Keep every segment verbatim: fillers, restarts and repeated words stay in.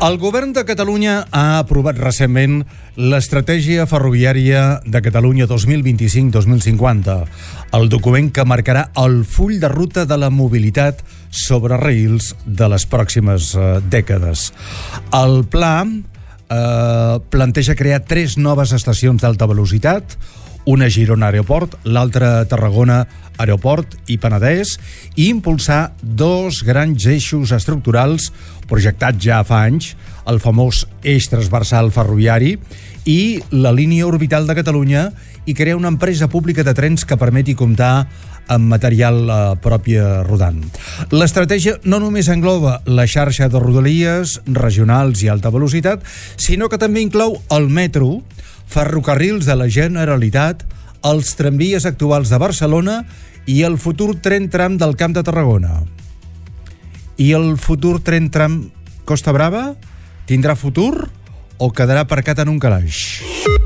El govern de Catalunya ha aprovat recentment l'Estratègia Ferroviària de Catalunya dos mil vint-i-cinc dos mil cinquanta, el document que marcarà el full de ruta de la mobilitat sobre raïls de les pròximes eh, dècades. El pla eh, planteja crear tres noves estacions d'alta velocitat, una a Girona Aeroport, l'altra a Tarragona Aeroport i Penedès, i impulsar dos grans eixos estructurals projectats ja fa anys, el famós eix transversal ferroviari i la línia orbital de Catalunya, i crear una empresa pública de trens que permeti comptar amb material eh, pròpia rodant. L'estratègia no només engloba la xarxa de rodalies, regionals i alta velocitat, sinó que també inclou el metro, ferrocarrils de la Generalitat, els tramvies actuals de Barcelona i el futur tren tram del Camp de Tarragona. I el futur tren tram Costa Brava tindrà futur o quedarà aparcat en un calaix?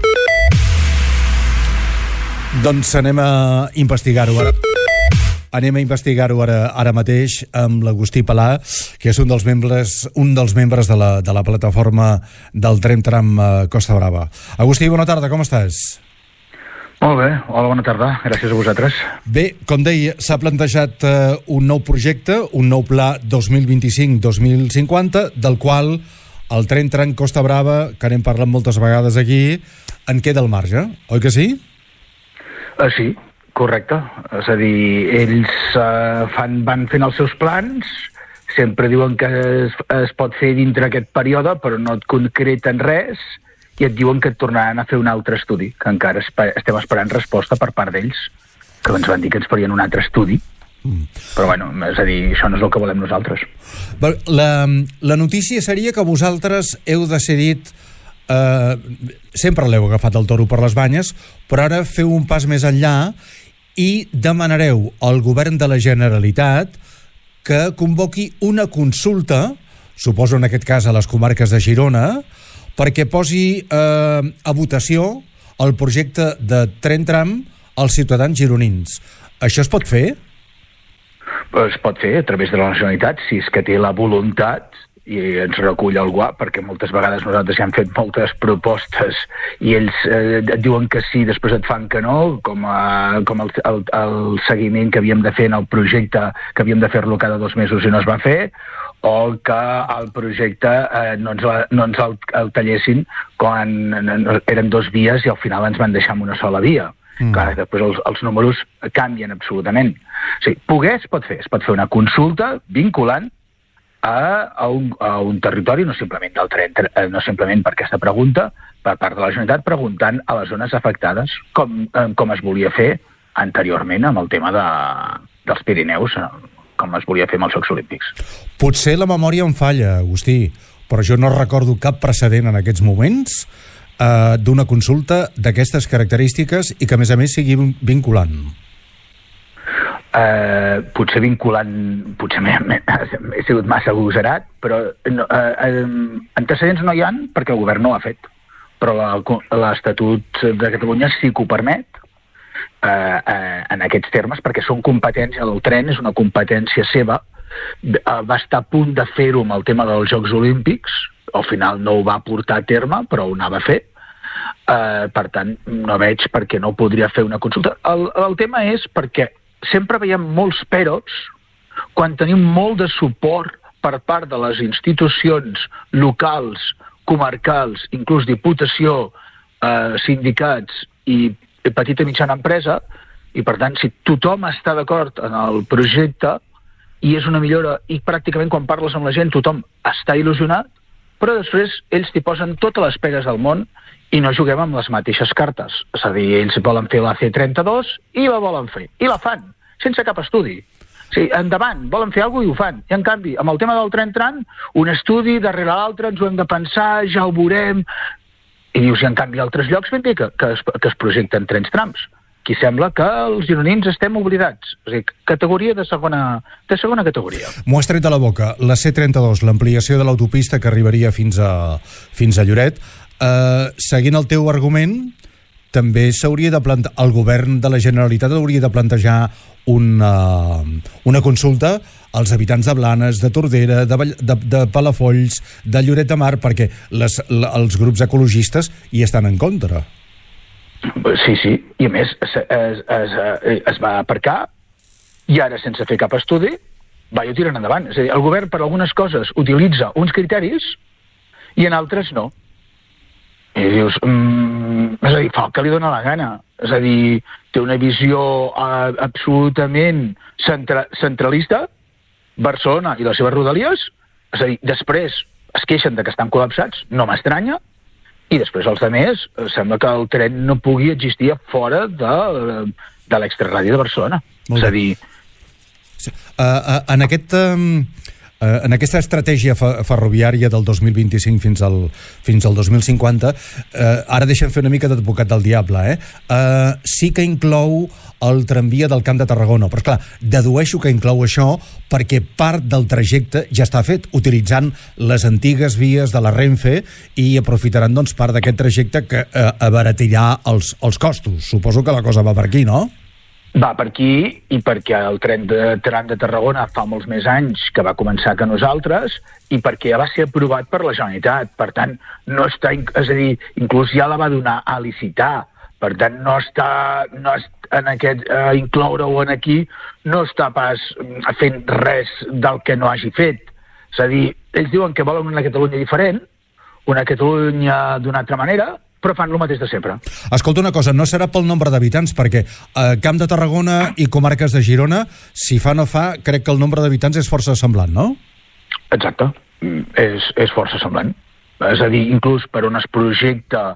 Doncs anem a investigar-ho ara. Anem a investigar-ho ara, ara mateix amb l'Agustí Palà, que és un dels membres, un dels membres de la, de la plataforma del tren tram Costa Brava. Agustí, bona tarda, com estàs? Molt bé, hola, bona tarda, gràcies a vosaltres. Bé, com deia, s'ha plantejat uh, un nou projecte, un nou pla dos mil vint-i-cinc dos mil cinquanta, del qual el tren tram Costa Brava, que n'hem parlat moltes vegades aquí, en queda al marge, oi que sí? Uh, sí, correcte. És a dir, ells uh, fan, van fent els seus plans, sempre diuen que es, es pot fer dintre aquest període, però no et concreten res, i et diuen que et tornaran a fer un altre estudi, que encara estem esperant resposta per part d'ells, que ens van dir que ens farien un altre estudi. Mm. Però bueno, és a dir, això no és el que volem nosaltres. La, la notícia seria que vosaltres heu decidit, eh, sempre l'heu agafat el toro per les banyes, però ara feu un pas més enllà i demanareu al govern de la Generalitat que convoqui una consulta, suposo en aquest cas a les comarques de Girona, perquè posi eh, a votació el projecte de tren tram als ciutadans gironins. Això es pot fer? Es pot fer a través de la Generalitat, si és que té la voluntat i ens recull el guà, perquè moltes vegades nosaltres ja hem fet moltes propostes i ells eh, et diuen que sí, després et fan que no, com, a, com el, el, el seguiment que havíem de fer en el projecte, que havíem de fer-lo cada dos mesos i no es va fer, o que el projecte eh, no ens, no ens el, el tallessin quan no, eren dos vies i al final ens van deixar amb una sola via. Mm. Clar, després els, els números canvien absolutament. O sigui, poder es pot fer, es pot fer una consulta vinculant a, a, un, a un territori, no simplement del tren, no simplement per aquesta pregunta, per part de la Generalitat, preguntant a les zones afectades com, com es volia fer anteriorment amb el tema de, dels Pirineus, com es volia fer amb els Jocs Olímpics. Potser la memòria em falla, Agustí, però jo no recordo cap precedent en aquests moments eh, d'una consulta d'aquestes característiques i que, a més a més, sigui vinculant. Eh, potser vinculant, potser m'he, he sigut massa agosarat, però no, eh, antecedents no hi ha perquè el govern no ho ha fet. Però l'Estatut de Catalunya sí que ho permet, Eh, eh, en aquests termes, perquè són competències, el tren és una competència seva, eh, va estar a punt de fer-ho amb el tema dels Jocs Olímpics, al final no ho va portar a terme, però ho anava a fer, eh, per tant no veig per què no podria fer una consulta. El, el tema és perquè sempre veiem molts peros quan tenim molt de suport per part de les institucions locals, comarcals, inclús diputació, eh, sindicats i petita i mitjana empresa, i per tant si tothom està d'acord en el projecte i és una millora i pràcticament quan parles amb la gent tothom està il·lusionat, però després ells t'hi posen totes les pegues del món i no juguem amb les mateixes cartes. És a dir, ells volen fer la C trenta-dos i la volen fer, i la fan, sense cap estudi. O sigui, endavant, volen fer alguna cosa i ho fan. I en canvi, amb el tema del tren tram, un estudi darrere l'altre, ens ho hem de pensar, ja ho veurem. I dius, i en canvi altres llocs ben bé que, que, es, que es projecten trens trams. Aquí sembla que els gironins estem oblidats. És a dir, categoria de segona, de segona categoria. M'ho has tret de la boca. La C trenta-dos, l'ampliació de l'autopista que arribaria fins a, fins a Lloret. Eh, seguint el teu argument, també s'hauria de plantejar, el govern de la Generalitat hauria de plantejar una, una consulta als habitants de Blanes, de Tordera, de, de, de Palafolls, de Lloret de Mar, perquè les, els grups ecologistes hi estan en contra. Sí, sí, i a més es, es, es, es va aparcar i ara, sense fer cap estudi, va i ho tiren endavant. És a dir, el govern per algunes coses utilitza uns criteris i en altres no. I dius, mm, és a dir, fa el que li dóna la gana. És a dir, té una visió uh, absolutament centra, centralista, Barcelona i les seves rodalies, és a dir, després es queixen de que estan col·lapsats, no m'estranya, i després els altres sembla que el tren no pugui existir fora de, de l'extraradi de Barcelona. Molt és a dir... Sí. Uh, uh, en aquest... Um... Uh, en aquesta estratègia ferroviària del dos mil vint-i-cinc fins al, fins al dos mil cinquanta, uh, ara deixem fer una mica d'advocat del diable, eh? Uh, sí que inclou el tramvia del Camp de Tarragona, però clar, dedueixo que inclou això perquè part del trajecte ja està fet, utilitzant les antigues vies de la Renfe i aprofitaran doncs part d'aquest trajecte que uh, abaratirà els, els costos. Suposo que la cosa va per aquí, no? Va per aquí, i perquè el tren de tram de Tarragona fa molts més anys que va començar que nosaltres, i perquè ja va ser aprovat per la Generalitat. Per tant, no està, és a dir, inclús ja la va donar a licitar. Per tant, no està, no està en aquest, eh, incloure-ho en aquí, no està pas fent res del que no hagi fet. És a dir, ells diuen que volen una Catalunya diferent, una Catalunya d'una altra manera, però fan el mateix de sempre. Escolta una cosa, no serà pel nombre d'habitants, perquè eh, Camp de Tarragona i comarques de Girona, si fa no fa, crec que el nombre d'habitants és força semblant, no? Exacte, és, és força semblant. És a dir, inclús per on es projecta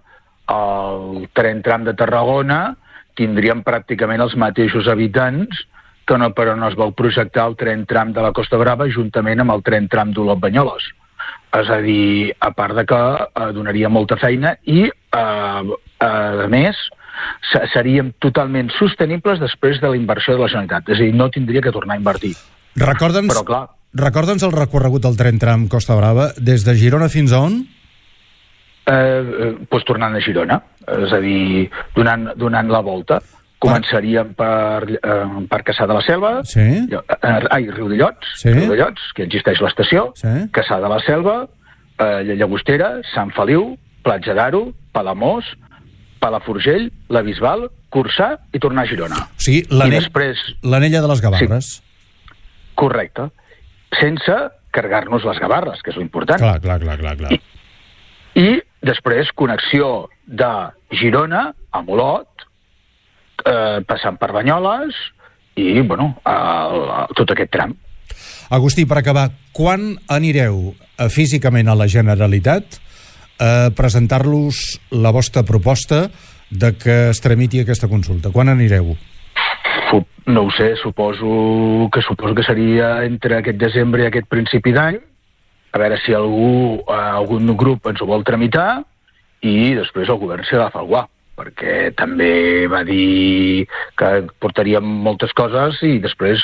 el tren tram de Tarragona, tindríem pràcticament els mateixos habitants que no per on es vol projectar el tren tram de la Costa Brava juntament amb el tren tram d'Olot-Banyoles. És a dir, a part de que eh, donaria molta feina i, eh, a més, seríem totalment sostenibles després de la inversió de la Generalitat. És a dir, no tindria que tornar a invertir. Recorda'ns, Però, clar, recorda'ns el recorregut del tren tram Costa Brava, des de Girona fins a on? Eh, eh, doncs tornant a Girona, és a dir, donant, donant la volta. Començaríem per, eh, per Cassà de la Selva, sí. eh, ai, Riudellots, sí. Riudellots, que existeix l'estació, sí. Cassà de la Selva, eh, Llagostera, Sant Feliu, Platja d'Aro, Palamós, Palafrugell, la Bisbal, Corçà i tornar a Girona. O sigui, l'anella després... de les Gavarres. Sí, correcte. Sense carregar-nos les Gavarres, que és l'important. Clar, clar, clar, clar, clar. I, I després connexió de Girona a Olot, Eh, passant per Banyoles i, bueno, el, tot aquest tram. Agustí, per acabar, quan anireu eh, físicament a la Generalitat a presentar-los la vostra proposta de que es tramiti aquesta consulta? Quan anireu? No ho sé, suposo que suposo que seria entre aquest desembre i aquest principi d'any, a veure si algú, eh, algun grup ens ho vol tramitar i després el govern s'hi agafa el guà, perquè també va dir que portaríem moltes coses i després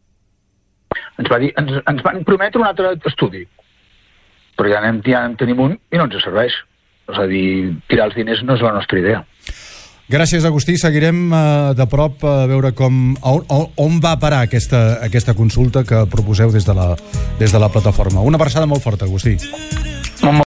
ens, va dir, ens, ens van prometre un altre estudi, però ja, anem, ja en tenim un i no ens serveix. És a dir, tirar els diners no és la nostra idea. Gràcies, Agustí. Seguirem uh, de prop a veure com, on, on va parar aquesta, aquesta consulta que proposeu des de la, des de la plataforma. Una abraçada molt forta, Agustí.